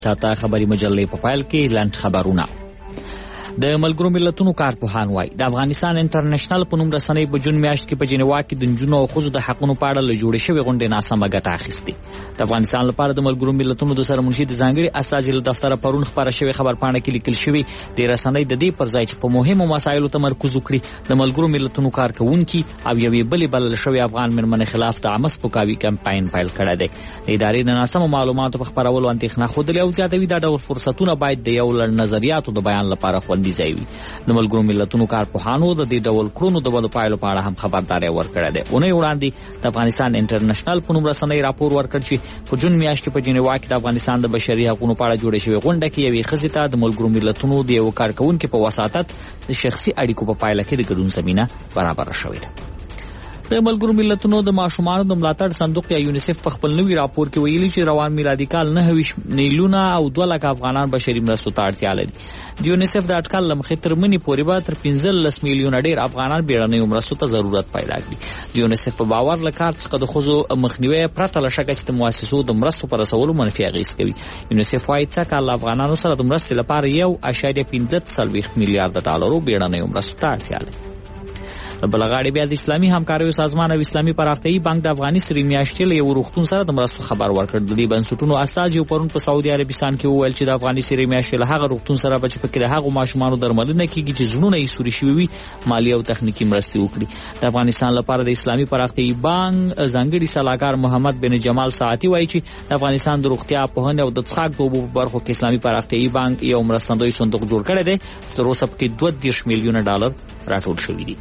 تاته خبري مجلې په پایل کې لنډ خبرونه. د ملګرو ملتونو کارپوهان وایي د افغانستان انټرنیشنل په نوم رسنۍ په جون میاشت کې په جنیوا کې د نجونو او ښځو د حقونو په اړه له جوړې شوې غونډې ناسمه ګټه اخیستې. د افغانستان لپاره د ملګرو ملتونو د سرمنشي د ځانګړي استازي له دفتره پرون خپاره شوې خبرپاڼه کې لیکل شوي د رسنۍ د دې پر ځای چې په مهمو مسایلو تمرکز وکړي د ملګرو ملتونو کارکوونکي او یوې بلې بلل شوې افغان مېرمنې خلاف د عامه سپکاوي کمپاین پیل کړی دی. د ادارې د ناسمو معلوماتو په خپرولو اندېښنه ښودلې او زیاتوي دا ډول فرصتونه باید د یو لړ نظریاتو د بیان لپاره خوندي ځای وي. د ملګرو ملتونو کارپوهانو د دې ډول کړنو د بدو پایلو په اړه هم خبرداري ورکړې ده. اونۍ وړاندې د افغانستان انټرنیشنل په نوم رسنۍ راپور ورکړ چې په جون میاشت کې په جنیوا کې د افغانستان د بشري حقوقو په اړه جوړې شوې غونډه کې یوې ښځې ته د ملګرو ملتونو د یو کارکونکو په وساطت د شخصي اړیکو په پایله کې د ګډون زمينه برابر شوې ده. د ملګرو ملتونو د ماشومانو د ملاتړ صندوق یا یونیسف په خپل نوي راپور کې ویلي چې روان میلادي کال 9 میلیونه او 2 لک افغانان بشري مرستو ته اړتیا لري. د یونیسف د اټکل له مخې تر منې پورې به تر 15 میلیونه ډیر افغانان بیړنیو مرستو ته ضرورت پیدا کړي. د یونیسف په باور له کار څخه د ښځو مخنیوي پرته له شکه چې د مؤسسو د مرستو پر رسولو منفي اغېز کوي. یونیسف وايي چې کال افغانانو سره د مرستې لپاره 1.15 میلیارډ ډالرو بیړنیو مرستو ته اړتیا لري. بلغاړي بیا د اسلامي همکاریو سازمان او اسلامي پراختیایي بانک د افغاني سری میاشتې له یو روغتون سره د مرستو خبر ورکړ. د دې بنسټونو استازي پرون په سعودي عربستان کې وویل چې د افغاني سری میاشتې له هغه روغتون سره به چې پکې د هغو ماشومانو درملنه کیږي چې زړونه یې سوري شوي وي مالي او تخنیکي مرستې وکړي. د افغانستان لپاره د اسلامي پراختیایي بانک ځانګړي سلاکار محمد بن جمال ساعتي وایي چې د افغانستان د روغتیا پوهنې او د څښاک د اوبو په برخو کې اسلامي پراختیایي بانک یو مرستندوی صندوق جوړ کړی دی چې تر اوسه پکې 22 میلیونه ډالر راټول شوي دي.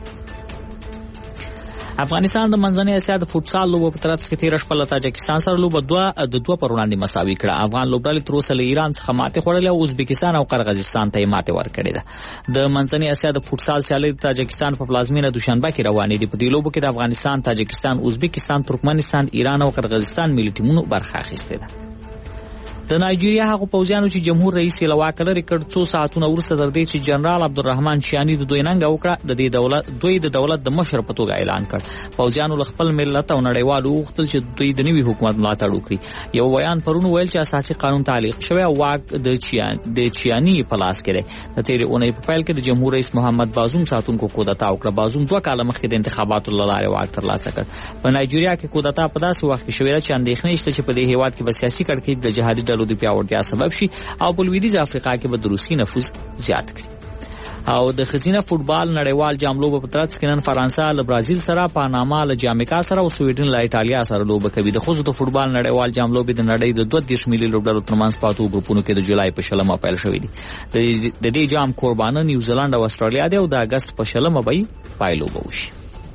افغانستان د منځنۍ اسیا د فوټسال لوبو په ترڅ کې 13 شپه له تاجکستان سره لوبه 2 پر وړاندې مساوي کړه. افغان لوبډلې تر اوسه له ایران څخه ماتې خوړلې او ازبکستان او قرغیزستان ته یې ماتې ورکړې ده. د منځنۍ اسیا د فوټسال سیالۍ د تاجکستان په پلازمینه دوشنبه کې روانې دي. په دې لوبو کې د افغانستان، تاجکستان، ازبکستان، ترکمنستان، ایران او قرغیزستان ملي ټیمونو برخه اخیستې ده. د نایجیریا هغو پوځیانو چې جمهور رئیس یې له واکه لرې کړ څو ساعتونه وروسته تر دې چې جنرال عبدالرحمن چیاني د دوی ننګه وکړه دوی د دولت د مشر په توګه اعلان کړ. پوځیانو له خپل ملت او نړیوالو وغوښتل چې دوی د نوي حکومت ملاتړ وکړي. یو بیان پرون ویل چې اساسي قانون تعلیق شوی او واک د چیاني په لاس کې دی. د تېرې اونۍ په پیل کې د جمهور رئیس محمد بازوم ساتونکو کودتا وکړه. بازوم 2 کاله مخکې د انتخاباتو له لارې واک ترلاسه کړ. په نایجیریا کې کودتا په داسې وخت کې شوې ده چې اندېښنې شته چې په دې هېواد کې به سیاسي کړکېچ د جهادي ډلو د پیاوړتیا سبب شي او په لویدیځ افریقا کې به د روسي نفوذ زیات کړي. او د ښځینه فوټبال نړیوال جام لوبه په ترڅ کې نن فرانسه له برازیل سره، پاناما له جامیکا سره او سویډن له ایټالیا سره لوبه کوي. د ښځو د فوټبال نړیوال جام لوبې د نړۍ د 22 ملي لوبډلو ترمنځ په 8 ګروپونو کې د جولای په 20 پیل شوې دي. د دې جام قربانه نیوزیلند او استرالیا دی او د اگست په 20 به پای لوبه وشي.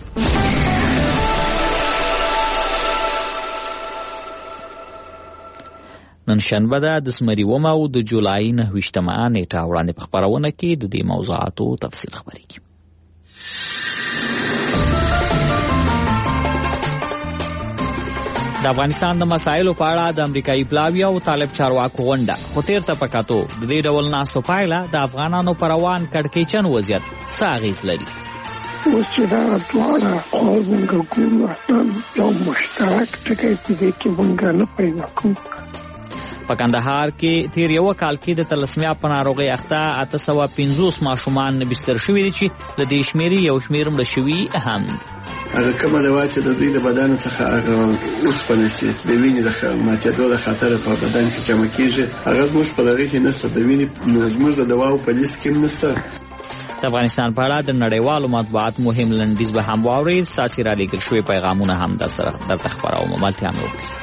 نن شنبه ده د زمري 1 او د جولای 9 نیټه. وړاندې په خبرونه کې د دې موضوعاتو تفصیل خبرېږي. د افغانستان د مسایلو په اړه د امریکایي پلاوی او طالب چارواکو غونډه. خو تیر ته پکاتو د دې ډول ناستو پایله د افغانانو پر روان کړکېچن وضعیت څه اغېز لري؟ اوس چې دا دواړه خواوې موږ ګورو یو مشترک ټکی په دې کې موږ نه پیدا کوو. په کندهار کې تیر یو کال کې د تلسمیا په ناروغۍ اخته 850 ماشومان بستر شوي دي چې له دې شمېرې یو شمېر مړه شوي هم دي. هغه کومه دوا چې د دوی د بدن څخه اوسپنه چې د وینې د ماتېدو د خطر په بدن کې جمع کېږي هغه زموږ په دغه کې نشته. د وینې زموږ د دواو په لیست کې نشته. د افغانستان په اړه د نړیوالو مطبوعات مهم لنډیز به هم واورئ. ستاسې رالیږل شوي پیغامونه هم درته خپروم. ملتیا مې وکړئ.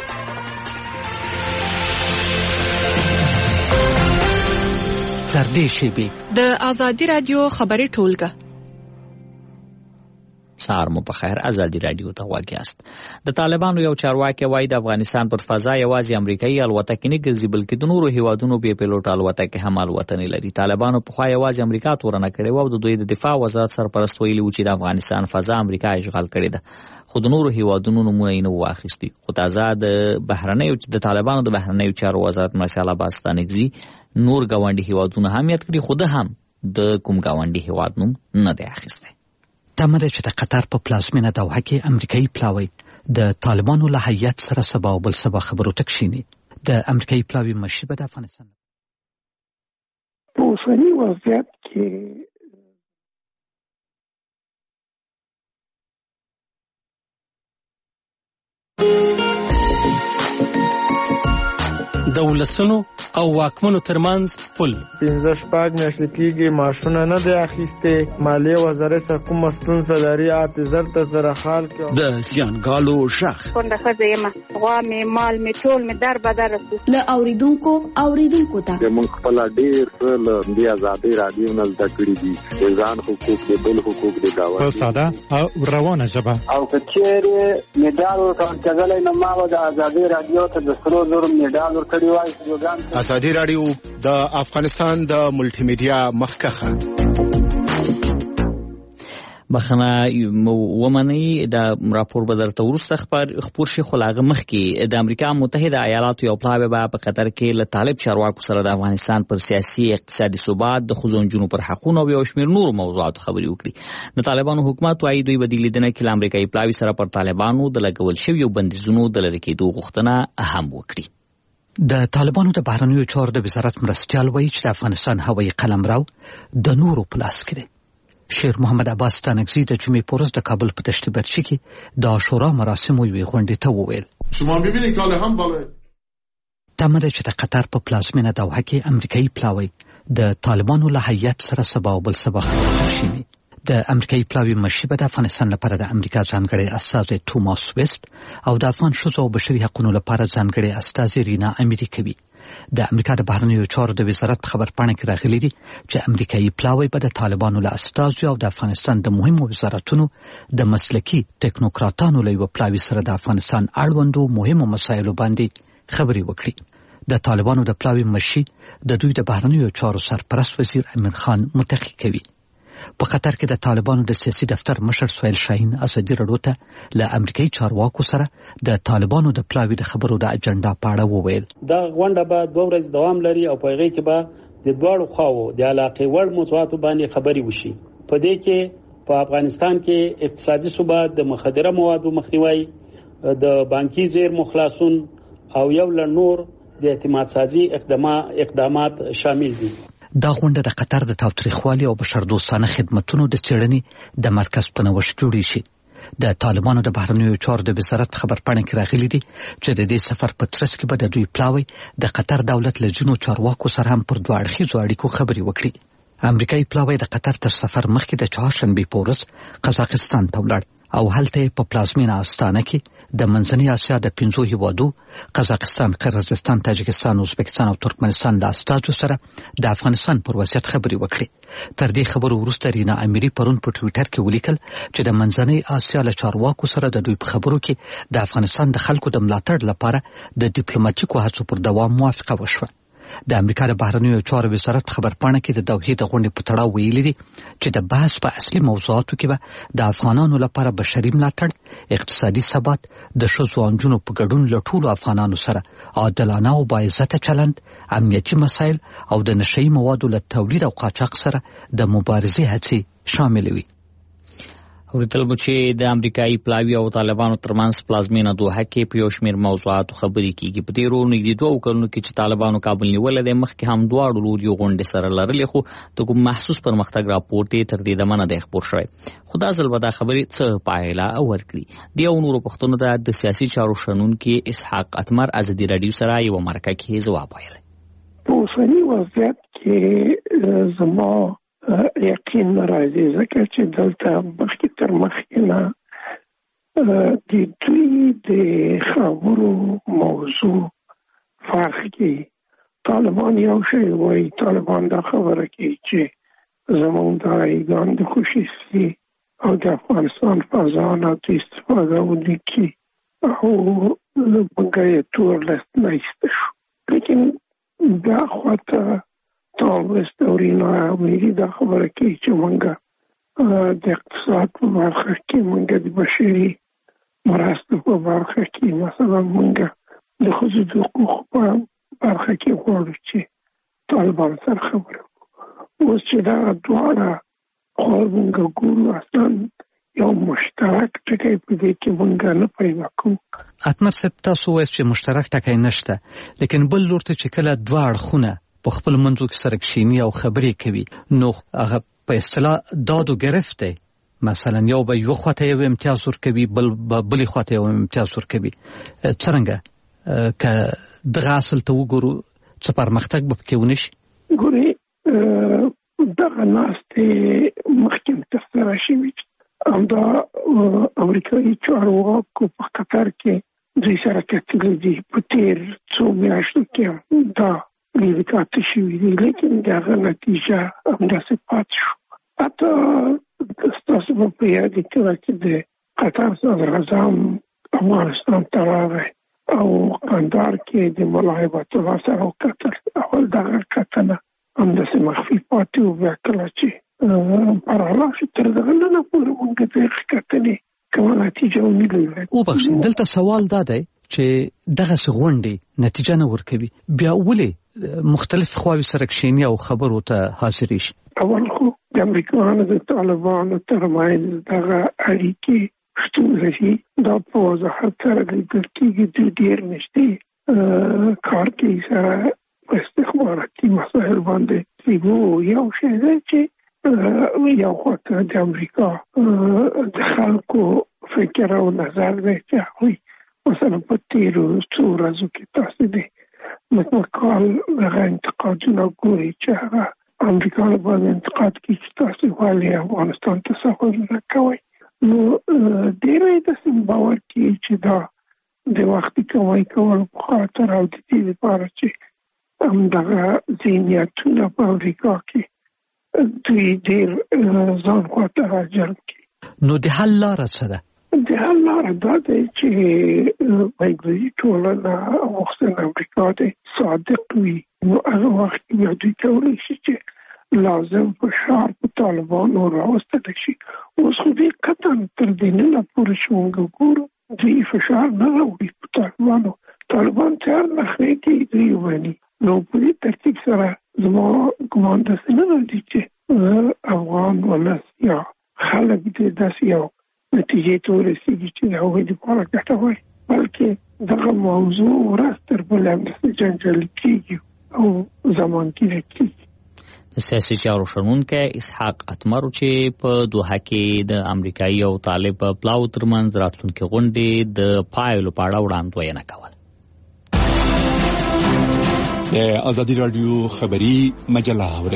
تر دې شیبې د آزادي رادیو خبري ټولګه. سهار مو په خیر. آزادي رادیو ته غوږ یاست. د طالبانو یو چارواکي وایي د افغانستان پر فضا یوازې امریکایي الوتکې نه ګرځي بلکې د نورو هیوادونو بې پیلوټ الوتکې هم الوتنې لري. طالبانو پخوا یوازې امریکا تورنه کړې وه او د دوی د دفاع وزارت سرپرست ویلي و چې د افغانستان فضا امریکا اشغال کړې ده، خو د نورو هیوادونو نومونه یې نه واخیستي. خو تازه د طالبانو د بهرنیو چارو وزارت مرسل عباس ستانکزي نور ګاونډي هیوادونه هم یاد کړي، خو ده هم د کوم ګاونډي هیواد نوم نه دی اخیستی. تمه ده چې د قطر په پلازمینه دوحه کې امریکایي پلاوی د طالبانو له هیئت سره سبا او بل سبا خبرو ته کښیني. د امریکایي پلاوي مشي به د افغانستان په اوسني وضعیت کې د ولسونو او واکمنو ترمنځ پل 15 میاشتې کېږي معاشونه نه دی اخیستې. مالیې وزارت سره کومه ستونزه لري حافظر ته سره حال کې د زیانګالو شخ کونډه ښځه یم غوا مې مال مې ټول مې در بدر له اوریدونکو ته موږ خپل ډېر له دې ازادي رادیو نه زده کړي دي ځان حقوق د بل حقوق د گاوه په ساده او روانه ژبه او کچېره میډال ورکړل نه ما د ازادي رادیو ته د سرو زر میډال ورکړی وای. ازادي رادیو د افغانستان د ملټي میډیا مخکخه بخنه ومني د راپور به درته ورسته خبر شي خلاغه مخ کې د امریکا متحده ایالاتو یو پلاوی په قطر کې له طالب چارواکو سره د افغانستان پر سیاسي اقتصادي ثبات د خزونجونو پر حقوقو او یو شمېر نور موضوعات خبري وکړي. د طالبانو حکومت وايي دوی بدیل لیدنه کې امریکایي پلاوی سره پر طالبانو د لګول شوی بندیزونو د لری کېدو غوښتنه هم وکړي. د طالبانو د بهرنیو چارو د وزارت مرستیال وایي چې د افغانستان هوایي قلمرو د نورو په لاس کې دی. شیر محمد عباس ستانکزی د جمعې په ورځ د کابل په دشت برچی کې د عاشورا مراسمو یوې غونډې ته وویل شما می‌بینید کاله هم بالا تمه ده چې د قطر په پلازمینه دوحه کې امریکایي پلاوی د طالبانو له هیئت سره سبا او بل سبا شي. د امریکایي پلاوی مشي به د افغانستان لپاره د امریکا ځانګړي استازی توماس ویست او د افغان ښځو او بشري حقوقو لپاره ځانګړي استازی رینا اميري کوي. د امریکا د بهرنیو چارو د وزارت خبرپاڼه کې راغلي دي چې امریکایي پلاوی به د طالبانو له استازو او د افغانستان د مهمو وزارتونو د مسلکي ټیکنوکراتانو له یو پلاوی سره د افغانستان اړوندو مهمو مسایلو باندې خبري وکړي. د طالبانو د پلاوی مشي د دوی د بهرنیو چارو سرپرست وزیر امیر خان متقی کوي. په قطر کې د طالبانو د سیاسي دفتر مشر سهیل شاهین ازادي راډیو ته له امریکایي چارواکو سره د طالبانو د پلاوی د خبرو د اجنډا په اړه وویل. دا غونډه به 2 ورځې دوام لري او په هغه کې به د دواړو خواو د علاقې وړ موضوعاتو باندې خبري وشي. په دې کې په افغانستان کې اقتصادي ثبات، د مخدره موادو مخنیوي، د بانکي زیرمو خلاصون او یو لنور د اعتماد سازي اقدامات شامل دي. دا غونډه د قطر د تاوتریخوالي او بشردوستانه خدماتونو د څېړنې د مرکز په نوښت جوړې شي. د طالبانو د بهرنیو چارو د وزارت خبرپاڼه کې راغلي دي چې د دې سفر په ترڅ کې به د دوی پلاوی د قطر دولت له ځینو چارواکو سره هم پر دوه اړخیزو اړیکو خبرې وکړي. امریکایي پلاوی د قطر تر سفر مخکې د چهارشنبې په ورځ قزاقستان ته ولاړ او هلته په پلازمینه استانه کې د منځنۍ اسیا د 5 هیوادو قزاقستان، قرغیزستان، تاجکستان، ازبکستان او ترکمنستان له استازو سره د افغانستان پر وضعیت خبرې وکړي. تر دې خبرو وروسته رینا اميري پرون په ټوئیټر کې ولیکل چې د منځنۍ اسیا له چارواکو سره د دوی په خبرو کې د افغانستان د خلکو د ملاتړ لپاره د ډیپلوماټیکو هڅو پر دوام موافقه وشوه. د امریکا د بهرنیو چارو وزارت خبرپاڼه کې د دوحې د غونډې په تړاو ویلي دي چې د بحث په اصلي موضوعاتو کې به د افغانانو لپاره بشري ملاتړ، اقتصادي ثبات، د ښځو او نجونو په ګډون له ټولو افغانانو سره عادلانه او باعزته چلند، امنیتي مسایل او د نشهیي موادو له تولید او قاچاق سره د مبارزې هڅې شامل وي. ورته چې د امریکایي پلاوی او طالبانو ترمنځ پلازمینه دوحه کې په یو شمېر موضوعاتو خبرې کیږي. په تیرو نږدې 2 کلونو کې چې طالبانو کابل نیولې د مخکې هم دواړو لوري غونډې سره لرلې، خو د کوم محسوس پرمختګ راپور تر دې دمنه د خبر شوی. خدا ځل به دا خبرې څه پایله ورکړي. د یو نورو پښتون د سیاسي چارو شنونکي اسحاق اتمر ازادي رادیو سره یو مرکه کې ځواب ویل. په اوسني وضعیت کې زما یقین راځي ځکه چې دلته مخکې تر مخکې نه د دوی د خبرو موضوع فرق کوي. طالبان یو شی وایي، طالبان دا خبره کوي چې زموږ د ایران د خوشیستی او د افغانستان فضا نه د استفاده ولیکي او موږ یې تور لست نایسته شو. لیکن دا خواته تاوست اورینا اميري دا خبره کوي چې مونږه د اقتصاد په برخه کې مونږه د بشري مرستو په برخه کې مثلا مونږه د ښځو د حقوقو په برخه کې غواړو چې طالبان سره خبره وکړو. اوس چې دا دواړه خوا مونږه ګورو اصلا یو مشترک ټکی په دې کې مونږ نه پیدا کوو. اتمر صاحب تاسو وایئ چې مشترک ټکی نشته، لیکن بل لور ته چې کله دوه اړخونه په خپل منځو کې سره کښیني او خبرې کوي نو هغه په اصطلاح داد و گرفت دی. مثلا یو به یو خواته یو امتیاز ورکوي، بلې خواته یو امتیاز ورکوي. څرنګه که دغه اصل ته وګورو څه پرمختګ به پکې ونه شي؟ ګورئ دغه ناستې مخکې ترسره شوي همدا امریکایي چارواکو په قطر کې دوی سره کتلي دي په تېر څو میاشتو کې دا لیرې کاته شوي دي، لیکن دغه نتیجه همداسې پاتې شو. حتی ستاسو به په یاد کې کله چې د قطر صدراعظم افغانستان ته راغی او قندار کې د ملا هیبت الله سره وکتل، اول دغه کتنه همداسې مخفي پاتې و، بیا کله چې پر علاقه تر دغه نه پورې مونږ ته کتنې کومه نتیجه ونه لري. وبخښئ، دلته سوال دا دی چې دغه غونډې نتیجه نه ورکوي، بیا ولې مختلف خواوې سره کښیني او خبرو ته حاضرې شي؟ اول خو د امریکایانو د طالبانو ترمنځ دغه اړیکې شتون لري، دا په وضاحت سره لیدل کېږي. دوی ډېر نږدې کار کوي سره په استخباراتي مسایل باندې. یو شی دی چې یو خواته د امریکا د خلکو فکر او نظر دی چې هغوی مثلا په تېرو څو ورځو کې تاسو د متوکل هغه انتقادونه ګورئ چې هغه امریکا باندې انتقاد کوي چې تاسو ولې افغانستان ته سفرونه کوئ. نو ډېری داسې باور کوي چې دا د وختي کمای کول په خاطر او د دې لپاره چې همدغه ذهنیتونه په امریکا کې دوی ډېر ځان خواته راجلب کړي. نو د حل لاره څه ده؟ د حل لاره دا دی چې بین‌المللي ټولنه غوښتنه امریکا دی صادق وي، نو هغه وخت بیا دوی کولی شي چې لازم فشار په طالبانو راوستلی شي. اوس خو دوی قطعا تر دې نه پورې چې موږ ګورو دوی فشار نه راوړي په طالبانو. طالبان تیار نخرې کوي دوی ومني. نو په دې ترتیب سره زما ګمان داسې نه دی چې افغان ولس یا خلک دې داسې یو نتیجې ته ورسېږي چې د هغوی دپاره ګټه وایي، بلکې دغه موضوع ورځ تر بلې همداسې جنجالي کېږي او زمانګیره کېږي. د سیاسي چارو شنونکی اسحاق اتمر چې په دوحه کې د امریکایي او طالب پلاو ترمنځ راتلونکې غونډې د پایلو په اړه وړاندوینه کوله. د ازادي رادیو خبری مجله اورئ.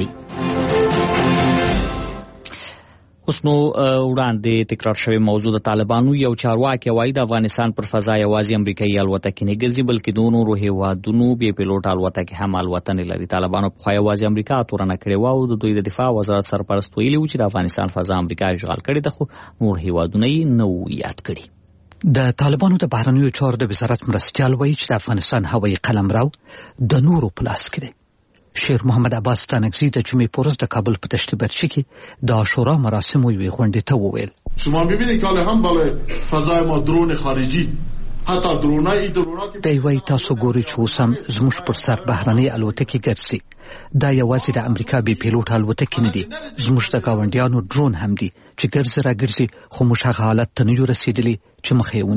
اوس نو وړاندې تکرار شوی موضوع د طالبانو یو چارواکي وایي د افغانستان پر فضا یوازې امریکایي الوتکې نه ګرځي بلکې د نورو هیوادونو بې پیلوټ الوتکې هم الوتنې لري. طالبانو پخوا یوازې امریکا تورنه کړې وه او د دوی د دفاع وزارت سرپرست ویلي و چې د افغانستان فضا امریکا اشغال کړې ده، خو نور هیوادونه یې نه وو یاد کړي. د طالبانو د بهرنیو چارو د وزارت مرستیال وایي چې د افغانستان هوایي قلمرو د نورو په لاس کې دی. شیر محمد عباس ستانکزی د جمعې په ورځ د کابل په دشت برچی کې د عاشورا مراسمو یوې غونډې ته وویل: شما می‌بینید که هم بالای فضای ما درون خارجی حتی درونای دی وایي تاسو ګورئ چې اوس هم زموږ پر سر بهرنۍ الوتکې ګرځي. دا یوازې د امریکا بې پیلوټ الوتکې نه دي، زموږ د ګاونډیانو ډرون هم دي چې ګرځي را ګرځي، خو موږ هغه حالت ته نه یو رسېدلي چې مخه یې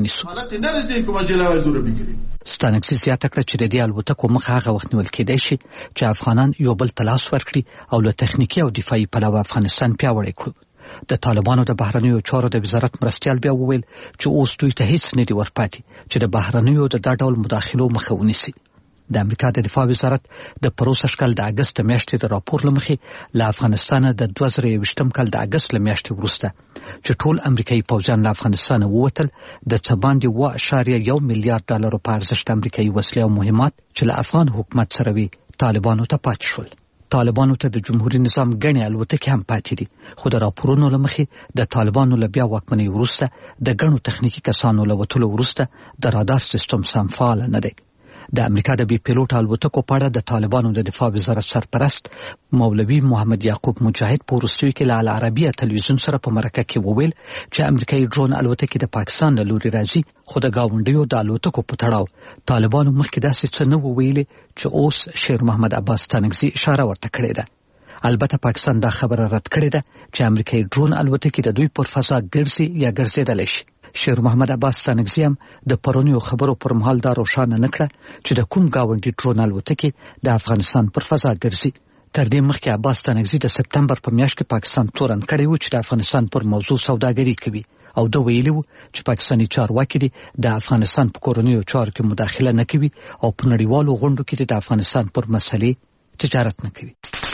ونیسو. ستانکزي زیاته کړه چې د دې الوتکو مخه هغه وخت نیول کېدای شي چې افغانان یو بل ته لاس ورکړي او له تخنیکي او دفاعي پلوه افغانستان پیاوړی کړو. د طالبانو د بهرنیو چارو د وزارت مرستیال بیا وویل چې اوس دوی ته هیڅ نه دي ورپاتې چې د بهرنیو د دا ډول مداخلو مخه ونیسي. د امریکا د دفاع وزارت د پروسږ کال د اګست میاشتې د راپور له مخې له افغانستانه د 2021 کال د اګست له میاشتې وروسته چې ټول امریکایي پوځیان له افغانستانه ووتل د څه باندې 1.1 میلیارډ ډالرو په ارزښت امریکایي وسلې او مهمات چې له افغان حکومت سره وي طالبانو ته پاتې شول. طالبانو ته د جمهوریت نظام ګڼې الوتکې هم پاتې دي، خو د راپورونو له مخې د طالبانو له بیا واکمنۍ وروسته د ګڼو تخنیکي کسانو له وتلو وروسته د رادار سیستم سم فعال نه دی. د امریکا د بي پیلوټ الوتکو په اړه د طالبانو د دفاع وزارت سرپرست مولوي محمد یعقوب مجاهد په وروستیو کې له العربیه تلویزیون سره په مرکه کې وویل چې امریکایي ډرون الوتکې د پاکستان له لوري راځي، خو د گاونډیو د الوتکو په تړاو طالبانو مخکې داسې څه نه ویلي چې اوس شیر محمد عباس ستانکزي اشاره ورته کړې ده. البته پاکستان دا خبره رد کړې ده چې امریکایي ډرون الوتکې د دوی پر فضا ګرځي یا ګرځېدلی شي. شیر محمد عباس ستانکزي هم د پرونیو خبرو پر مهال دا روښانه نه کړه چې د کوم ګاونډي ډرون الوتکې د افغانستان پر فضا ګرځي. تر دې مخکې عباس ستانکزي د سپتمبر په میاشت کې پاکستان تورن کړی و چې د افغانستان پر موضوع سوداګري کوي او دا ویلي و چې پاکستاني چارواکي دي د افغانستان په کورنیو چارو کې مداخله نه کوي او په نړیوالو غونډو کې د افغانستان پر مسلې تجارت نه کوي.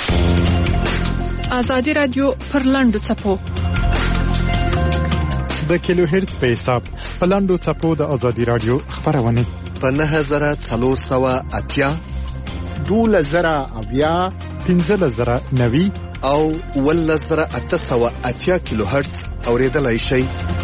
ازادي رادیو پر لاندو څپو د کیلو هرتز په حساب په لاندو څپو د ازادي رادیو خبرونه په 9480 12090 15090 او 11880 کیلو هرتز اوریدلای شئ.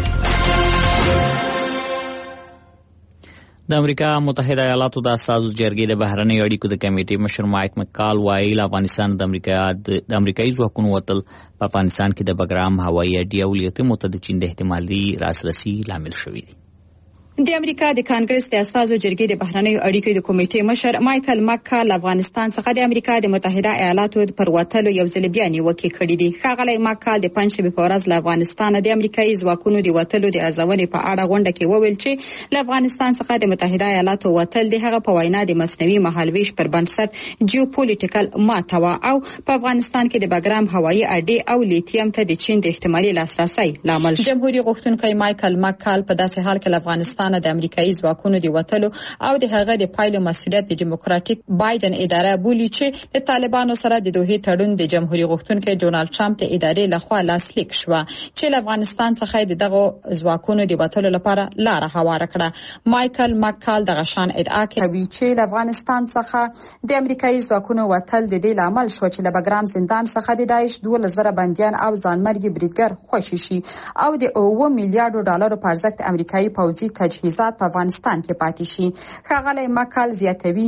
د امریکا متحده ایالاتو د اساسو جرګې د بهرنۍ اړیکو د کمیټې مشر مایک مکال وایي افغانستان د امریکایي ځواکونو وتل په افغانستان کې د بګرام هوایي اډې او لیتمو ته د چین د احتمالي راسرسي لامل شوی دی. د امریکا د کانګرس د اساسو جرګې د بهرنیو اړیکو د کمیټې مشر مایکل مکال افغانستان څخه د امریکا د متحده ایالاتو پر وتلو یو ځل بیا نیوکې کړې دي. ښاغلی مکال د پنځشنبې په ورځ له افغانستان د امریکایي ځواکونو د وتلو د ارزونې په اړه غونډه کې وویل چې له افغانستان څخه د متحده ایالاتو وتل د هغه په وینا د مصنوعي مهالویش پر بنسټ جیوپولیټیکل ماته وه او په افغانستان کې د بګرام هوایي اډې او لیتیم ته د چین د احتمالي لاسرسي لامل شو. جمهوریت غوښتونکی مایکل مکال په داسې حال کې له افغانستان د امریکایي ځواکونو د وتلو او د هغه د پایلو مسؤلیت د ډیموکراټیک بایدن اداره بولي چې د طالبانو سره د دوه تړون د جمهوریت غوښتونکي ډونالد ټرمپ د ادارې لخوا لاسلیک شو چې له افغانستان څخه دغه ځواکونو د وتلو لپاره لار هواره کړه. مایکل مکال دغه شان ادعا کوي چې له افغانستان څخه د امریکایي ځواکونو وتل د دې لامل شو چې له بګرام زندان څخه د داعش 12,000 بنديان او ځانمرګي بریدګر خوشي شي او د 9 میلیارډ ډالرو په ارزښت امریکایي پوځي تجهیزات په افغانستان کې پاتې شي. ښاغلی مکال زیاتوي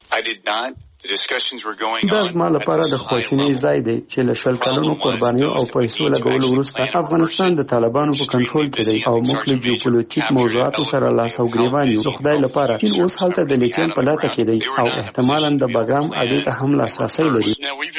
دا زما لپاره د خواشینۍ ځای دی چې له 20 کلونو قربانیو او پیسو لګولو وروسته افغانستان د طالبانو په کنټرول کې دی او موږ له جیوپولیټیک موضوعاتو سره لاس او ګریوان یو. خدای لپاره چې اوس هلته د لیتیم په لټه کې دی او احتمالاً د بګرام اډې ته هم لاسرسی لري.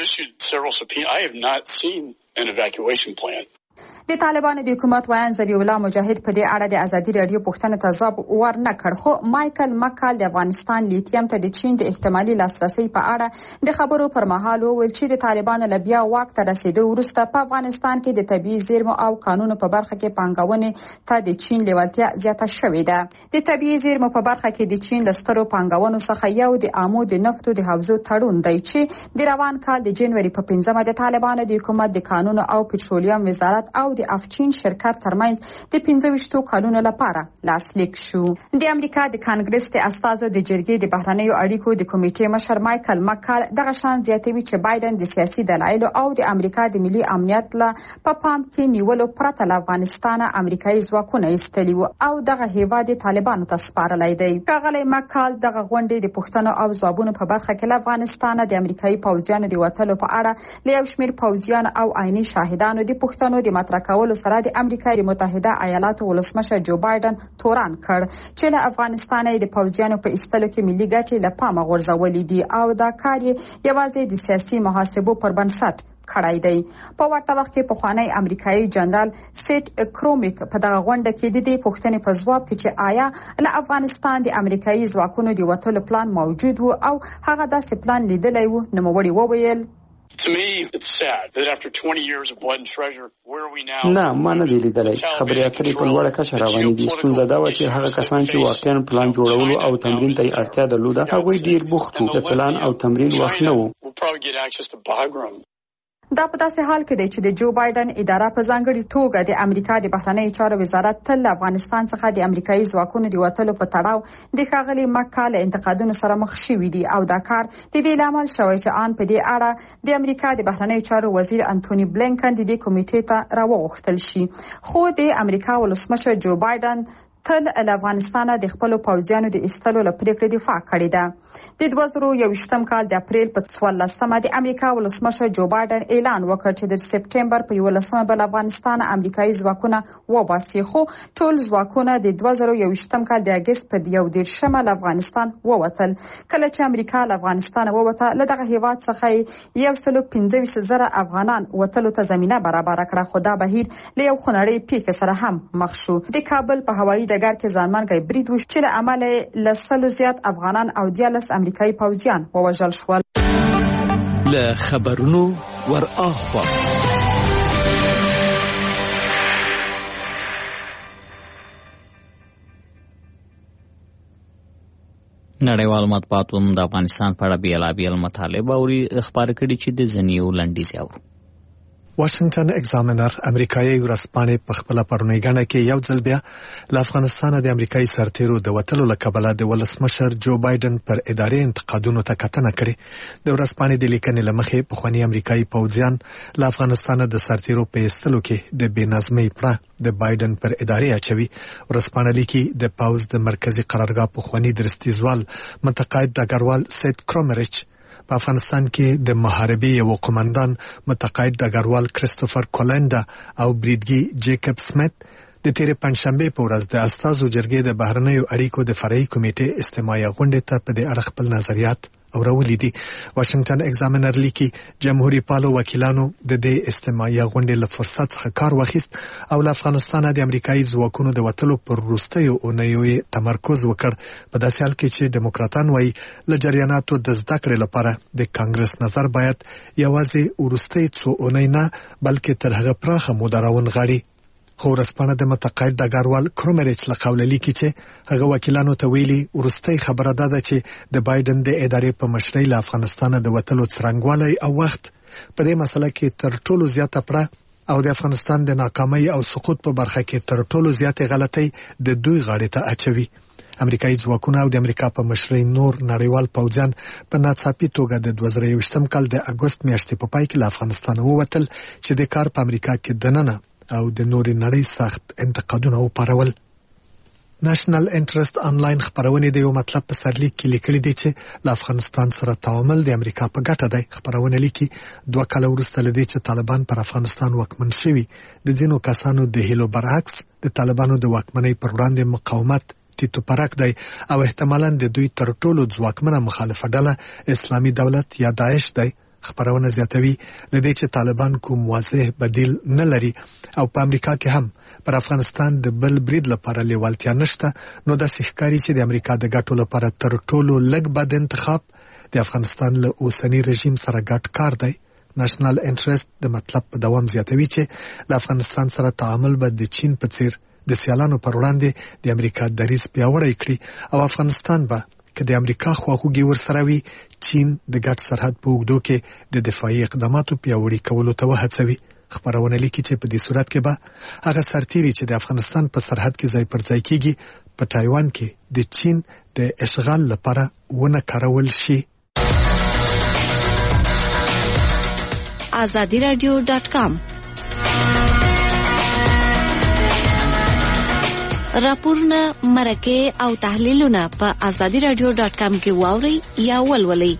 د طالبانو د حکومت ویان ذبیح الله مجاهد په دې اړه د ازادي رادیو پوښتنه ته ځواب ورنه کړ، خو مایکل مکال د افغانستان لیتیم ته د چین د احتمالي لاسرسي په اړه د خبرو پر مهال وویل چې د طالبانو له بیا واک ته رسیدو وروسته په افغانستان کې د طبیعي زیرمو او قانونو په برخه کې پانګونې ته د چین لیوالتیا زیاته شوې ده. د طبیعي زیرمو په برخه کې د چین له سترو پانګونو څخه یو د آمو د نفتو د حوزو تړون دی چې د روان کال د جنوري په 5مه د طالبانو د حکومت د قانونو او پټرولیم وزارت او د افچین شرکت ترمنځ د 25 کلونو لپاره لاسلیک شو. د امریکا د کانګرس د استازو د جرګې د بهرنیو اړیکو د کمیټې مشر مایکل مکال دغه شان زیاتوي چې بایدن د سیاسي دلایلو او د امریکا د ملي امنیت له پام کې نیولو پرته له افغانستان امریکایي ځواکونه ایستلي وو او دغه هیواد طالبانو ته سپارلی دی. ښاغلی مکال دغه غونډې د پوښتنو او ځوابونو په برخه کې له افغانستان د امریکایي پوځیانو د وتلو په اړه له یو شمېر پوځیان او عیني شاهدانو د پوښتنو د مطرح کولو سره د امریکا متحده ایالاتو ولسمشر جو بایدن توران کړ چې له افغانستان د پوځیانو په ایستلو کې ملي ګټې له پامه غورځولې دي او دا کار یوازې د سیاسي محاسبو پر بنسټ کړای دی. په ورته وخت کې پخوانی امریکایي جنرال سیټ کرومیک په دغه غونډه کې د دې پوښتنې په ځواب کې چې آیا له افغانستان د امریکایي ځواکونو د وتلو پلان موجود وو او هغه داسې پلان لیدلی وو، نوموړي وویل نه، ما نه دی لیدلی. خبرې اترې په لوړه کچه روانې دي. ستونزه دا وه چې هغه کسان چې واقعا پلان جوړولو او تمرین ته اړتیا درلوده هغوی ډیر بوخت وو، د پلان او تمرین وخت نه وو. دا په داسې حال کې دی چې د جو بایدن اداره په ځانګړي توګه د امریکا د بهرنیو چارو وزارت تل افغانستان څخه د امریکایي ځواکونو د وتلو په تړاو د ښاغلي مکال انتقادونو سره مخ شوي دي او دا کار د دې لامل شوی چې آن په دې اړه د امریکا د بهرنیو چارو وزیر انټونی بلینکن د دې کمیټې ته راوغوښتل شي، خو د امریکا ولسمشر جو بایدن تل له افغانستان د خپل پوځیانو د ایستلو لپاره پریکړه دفاع کړې ده. د 2021م کال د اپریل په 14مه د امریکا ولسمشر جو بایدن اعلان وکړ چې د سپټمبر په 11مه بل افغانستان امریکایي ځواکونه وباسي، خو ټول ځواکونه د 2021م کال د اگست په 11مه له افغانستان ووتل. کله چې امریکا له افغانستان ووته، له دغه هیواد څخه 125,000 افغانان وتلو ته زمينه برابر کړه، خو دا بهیر له یو خنړی پیښې سره هم مخ شو. د کابل په هوایي ډګر کې ځانمرګي برید وشو چې له عمله لسلو زیات افغانان او 14 امریکایي پوځیان ووژل شول. له خبرونو ور اخوا نړیوال مطبوعاتو د افغانستان په اړه بیلابیل مطالب او خبرې کړي چې د ځنیو لنډیز اورو. واشنگټن ایگزامینر امریکایي ورځپاڼې په خپل پرونی غاڼه کې یو ځل بیا له افغانستان د امریکایي سرتیرو د وټلو لکبله د ولسمشر جو بایدن پر اداري انتقادونو ته کتنه کړې. د ورځپاڼې د لیکنې لمخې پخوانی امریکایي پوځیان له افغانستان د سرتیرو په ایستلو کې د بېنظمۍ پړه د بایدن پر اداري اچوي. ورځپاڼه لیکي د پاوز د مرکزی قرارګاه پخوانی درستیزوال متقاعد ډګروال سید کرومریچ په افغانستان کې د محاربې یو قومندان متقاعد ډګروال کریستوفر کولندا او بریدګي جیکب سمیت د تیر پنځشنبه په ورځ د استازو جرګې د بهرنیو اړیکو د فرعي کمیټې استماعي غونډې ته په دې اړه خپل نظریات اورولې دي. واشنگټن ایگزامینر لیکي جمهوریت پالو وکیلانو د دې استماعي غونډې له فرصت څخه کار واخیست او له افغانستان د امریکایي ځواکونو د وټلو پر وروستیو اونیو تمرکز وکړ. په داسې حال کې چې دیموکراتان وایي له جریاناتو د زده کړې لپاره د کانګرس نظر باید یوازې وروستي څو اونۍ نه بلکې تر هغه پراخه موده راونغاړي. خو ورځپاڼه د متقاعد ډګروال کرومریچ له قوله لیکي چې هغه وکیلانو ته ویلي وروستي خبره ده چې د بایدن د ادارې په مشرۍ له افغانستان د وټلو څرنګوالی او وخت په دې مسله کې تر ټولو زیاته پړه او د افغانستان د ناکامۍ او سقوط په برخه کې تر ټولو زیاتې غلطۍ د دوی غاړې ته اچوي. امریکایي ځواکونه او د امریکا په مشرۍ نور نړیوال پوځیان په ناڅاپي توګه د 2021م کال د اګوست میاشتې په پای کې له افغانستان ووتل چې د کار په امریکا کې دننه او د نوري نړۍ سخت انتقادونه وپارول. نېشنل انټرست انلاین خبرونه د یو مطلب په سرلیک کې لیکلي دي چې له افغانستان سره تعامل د امریکا په ګټه دی. خبرونه لیکي 2 کال وروسته لدی چې طالبان پر افغانستان واکمن شوي د ځینو کسانو د هیلو برعکس د طالبانو د واکمنۍ پر وړاندې مقاومت تیتو پرک دی او احتمالاً د دوی تر ټولو ځواکمنه مخالفه ډله اسلامي دولت یا داعش دی. خبرونه زیاتوي لدی چې طالبان کوم واضح بدیل نه لري او په امریکا کې هم پر افغانستان د بل برید لپاره لیوالتیا نشته، نو د ښکاری چې د امریکا د ګټو لپاره تر ټولو لږ بد انتخاب د افغانستان له اوسنی رژیم سره ګډ کار دی. نېشنل انټرست د مطلب په دوام زیاتوي چې له افغانستان سره تعامل به د چین په څیر د سیالانو پر وړاندې د امریکا دریځ پیاوړی کړي او افغانستان به که د امریکا خواخوږي ورسره وي چین د ګډ سرحد په اوږدو کې د دفاعي اقداماتو پیاوړي کولو ته وهڅوي. خبرونه لیکي چې په دې صورت کې به هغه سرتیري چې د افغانستان په سرحد کې ځای پر ځای کیږي په تایوان کې د چین د اشغال لپاره ونه کارول شي. azadiradio.com راپورونه مرکه او تحلیلونه په azadiradio.com کې واوري یا ولولئ.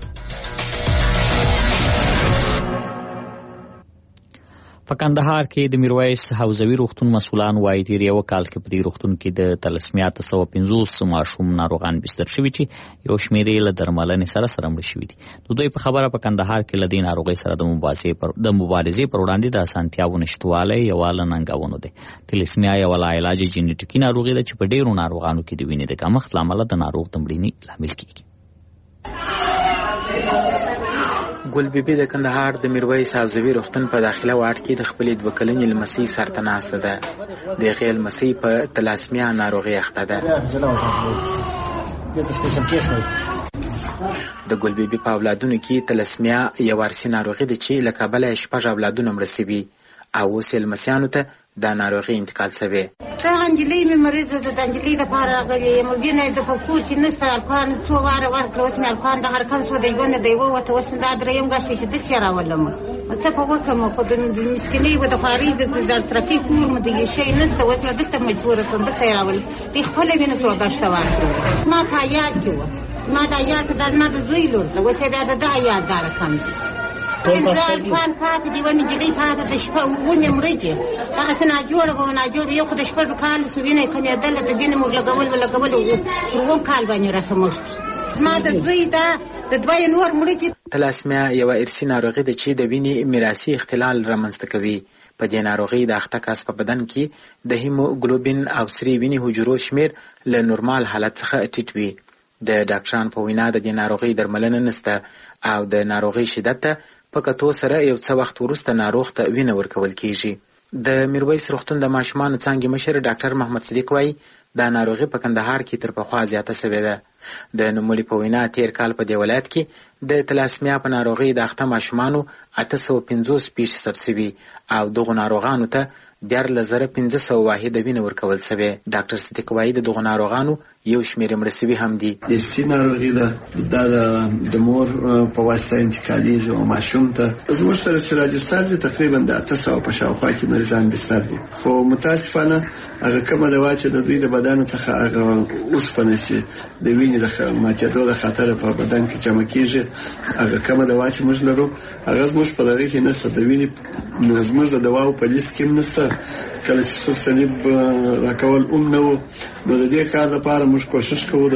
په کندهار کې د میرویس حوزوي روغتون مسؤلان وایي تیر یو کال کې په دې روغتون کې د تلسمیات 150 ماشوم ناروغان بستر شوي چې یو شمېر له درملنې سره مړه شوي دي. دوی په خبره په کندهار کې له دې ناروغۍ سره د مبارزې پر وړاندې د اسانتیاوو نشتوالی یوه له ننګونو دی. تلسمیا یوه لاعلاجه جینیټیکي ناروغي ده چې په ډېرو ناروغانو کې د وینې د کمښت له امله د ناروغ د مړینې لامل کیږي. ګل بیبي د کندهار د میرویس حوزوي روغتون په داخله واټ کې د خپلې 2 کلنې لمسۍ سرته ناسته ده. د هغې لمسۍ په تلاسمیا ناروغۍ اخته ده. د ګل بیبي په اولادونو کې تلاسمیا یو وارثي ناروغي ده چې له کبله 6 اولادونه مړه شوي او اوس یې لمسیانو ته دا ناروغي انتقال شوې. دا انجلۍ مې مریضه ده، د انجلۍ لپاره راغلې یم. وینه یې د په کور کې نشته. الکان څو واره ورکړه، اوس مې الکان دغه رقم شو، د یوه نه د یوه وته، اوس دا درېیم ګاشي چې دلته یې راولم. څه په وکړم؟ خو د مسکینۍ و د خوارۍ د ترافیک کور مې د یې شی نشته، اوس مې دلته مجبوره شوم، دلته یې راولم. دوی خپله وینه څو ګاشته ورکړه. ما په عیاد کې وه، ما د عیاد دا زما د زوی لور ده، اوس یې بیا د ده عیاد دا رقم دی. پنځه الکان پاتې دي، یوه نجلۍ پاتې ده، شپه اووه مړجې. هغسې ناجوړه به و ناجوړه، یو خو د شپږو کالو سو وینه یې کمېدله، د وینې موږ لګول پر اووم کال باندې رسموږ. زما د زوی دا د دوه نور مړجې. تلاسمیا یوه ارثي ناروغي ده چې د وینې میراثي اختلال رامنځته کوي. په دې ناروغۍ د اخته کس په بدن کې د هیموګلوبین او سرې وینې حجرو شمیر له نورمال حالت څخه ټیټ وي. د ډاکټرانو په وینا د دې ناروغۍ درملنه نشته او د ناروغۍ شدت ته په کتو سره یو څه وخت وروسته ناروغ ته وینه ورکول کیږي. د میرویس روغتون د ماشومانو څانګې مشر ډاکټر محمد صدیق وایي دا ناروغي په کندهار کې تر پخوا زیاته شوې ده. د نوموړي په وینا تیر کال په دې ولایت کې د تلاسمیا په ناروغۍ د اخته ماشومانو 850 پیښې ثبت شوي او دغو ناروغانو ته 14500 واحده وینه ورکول شوې. ډاکټر صدیق وایي د دغو ناروغانو یو شمېر مړه شوي هم دي. ارثي ناروغي ده، دا د مور په واسطه انتقالېږي او ماشوم ته. زموږ سره چې راجستر دي تقریبا د 800 په شاوخوا کې مریضان بستر دي، خو متاسفانه هغه کومه دوا چې د دوی د بدن څخه هغه اوسپنه چې د وینې د ماتېدو د خطر په بدن کې جمع کېږي، هغه کومه دوا چې موږ لرو هغه زموږ په دغه کې نشته. د وینې زموږ د دواو په لیست کې هم نشته. کله چې څوک صلیب راکول نه وو، نو د دې کار لپاره موږ کوشش کوو د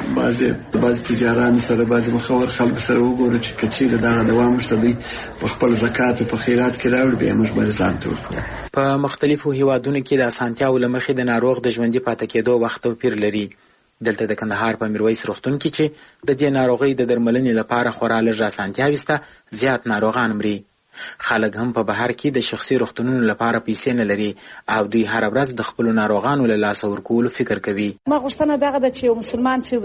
بعضې تجارانو سره، بعضې مخور خلکو سره وګورو چې که چېرې دغه دوا موږ ته دوی په خپل زکات او په خیرات کې راوړي، بیا موږ مریضانو ته ورکوو. په مختلفو هیوادونو کې د اسانتیاو له مخې د ناروغ د ژوندي پاتې کېدو وخت توپیر لري. دلته د کندهار په میرویس روغتون کې چې د دې ناروغۍ د درملنې لپاره خورا لږ اسانتیاوې شته، زیات ناروغان مري. خلک هم په بهر کې د شخصي روغتونونو لپاره پیسې نه لري او دوی هر ورځ د خپلو ناروغانو له لاسه ورکولو فکر کوي. ما غوښتنه دغه ده چې یو مسلمان چې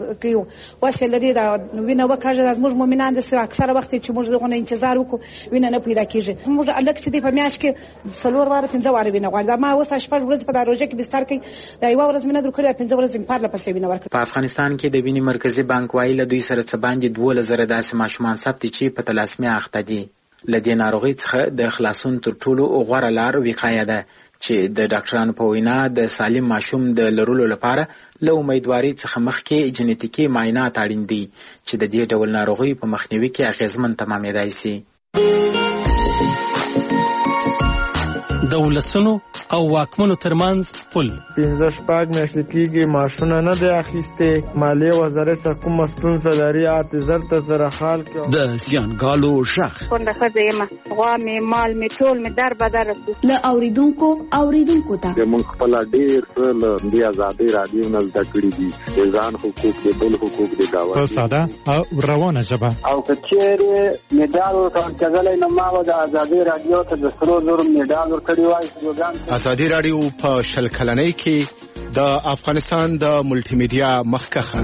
وسې لري دا وینه وکاږي. زموږ مؤمنان داسې اکثره وخت چې موږ دغونه انتظار وکړو وینه نه پیدا کېږي. موږ هلک چې دی په میاشت کې 4 واره 5 واره وینه غواړي. ما اوس 8 ورځې په دا روژه کې بستر کوي، دا یوه ورځ مې نه درکړې، 5 ورځې مې پرله پسې وینه ورکړه. په افغانستان کې د وینې مرکزي بانک وایي له دوی سره څه باندې 12,000 داسې ماشومان ثبت دي چې په تلاسمیا اخته دي. له دې ناروغۍ څخه د خلاصون تر ټولو غوره لار وقایه ده چې د ډاکټرانو په وینا د سالم ماشوم د لرلو لپاره له امیدوارۍ څخه مخکې جنیتیکي معاینات اړین دي چې د دې ډول ناروغۍ په مخنیوي کې اغیزمن تمامېدای شي. د ولسونو او واکمنو ترمنځ پل 15 میاشتې کېږي معاشونه نه دی اخیستې. مالیې وزارت څخه کومه ستونزه لري؟ 8,000 ته زره حال کې د زیانګالو غږ کونډه ښځه یم، غوا مې مال مې ټول مې در بدر شو. له اوریدونکو ته موږ خپله ډېر څه له دې ازادۍ راډیو نه زده کړي دي، د ځان حقوق د بل حقوق د دعوت په ساده او روانه ژبه. او که چېرې مډال ورکول کېدلی نو ما به د ازادۍ راډیو ته د 3,000 مډال ورکړی وای. ازادي راډیو په 20 کلنۍ کې د افغانستان د ملټي میډیا مخکښه.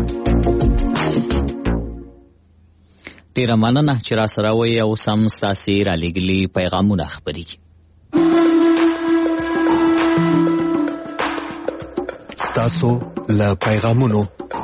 ډیره مننه چې را سره وئ او سم ستاسې رالیږلي پیغامونه خپرېږي. ستاسو له پیغامونو.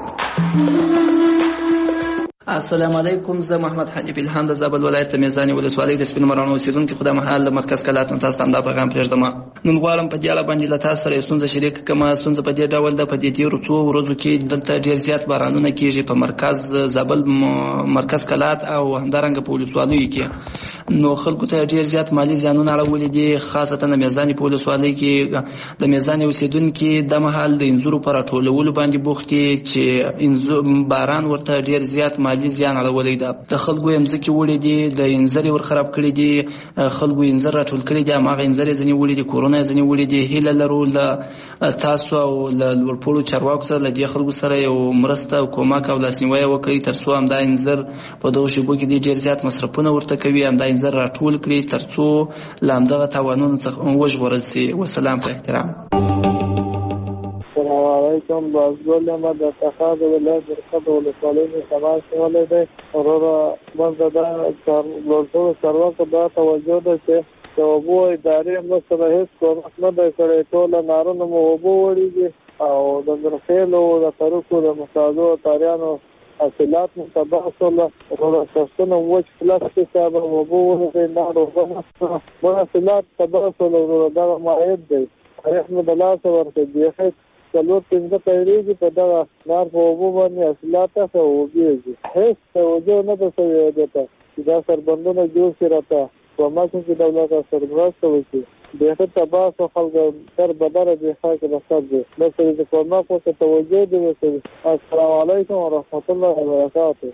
السلام علیکم، زه محمد حنیف الهام د زابل ولایت میزانی ولسوالۍ د سپینو مراڼو اوسیدونکي خو د مهال د مرکز کلات نن تاسو ته دا پیغام پرېږدم. نن غواړم په دې اړه باندې له تاسو سره ستونزه شریک کړم. ستونزه په دې ډول ده، په دې تیرو څو ورځو کې دلته ډېر زیات بارانونه کېږي په مرکز زابل مرکز کلات او همدارنګه په ولسوالیو کې. نو خلکو ته ډېر زیات مالی زیانونه اړولي دي، خاصتا د میزانی په ولسوالۍ کې د میزانی اوسیدونکي د مهال د انځورو په راټولولو باندې بوخت دي چې باران ورته ډېر زیات مالی زیان اړولی ده. د خلکو یې مځکې وړي دي، د انځر یې ورخراب کړي دي، خلکو یې انځر راټول کړي دي، هماغه انځر یې ځینې وړي دي، کورونه یې ځینې وړي دي. هیله لرو له تاسو او له لوړپوړو چارواکو سره له دې خلکو سره یو مرسته او کومک او لاسنیوی وکړي تر څو همدا انځر په دغو شېبو کې ډېر زیات مصرفونه ورته کوي، همدا انځر راټول کړي تر څو له همدغه تاوانونو څخه وژغورل شي. وسلام په احترام. السلام علیکم. بازګل یم د تخار ولایت مرکز ولسوالۍ نه سماج شولی دی. وروره موږ د ټولو چارواکو دا توجه ده چې د اوبو ادارې هم سره هیڅ کومک نه دی کړی. ټوله نارونه مو اوبه وړي دي او د زرخیلو د ترکو د مساعدو تاریانو حاصلات مو تباه شول. شخصونه وچ پلس کې صاحب اوبه وړي نار اوبه نشته، محصولات تباه شول. دغه معاید دی تاریخ مو د لاسه ورکړي بیخي 4-5 پیریږي په دغه نار په اوبو باندې حاصلات ښه وږيږي. هیڅ توجه نه ده شوې ده چې دا سربندونه جوړ شي راته کومک چې دولت سرمرسته وکړي. بیخي تباه شو خلک تر بدره بیخي کې بسر دي بس د کومک ورته توجه دي وکړي. السلام علیکم ورحمت الله وبرکاته.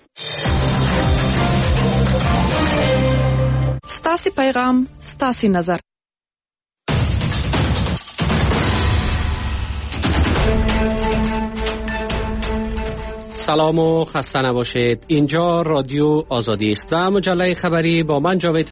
ستاسو پیغام ستاسو نظر. سلام و خسته نباشید. اینجا رادیو آزادی است و مجله خبری با من جاوید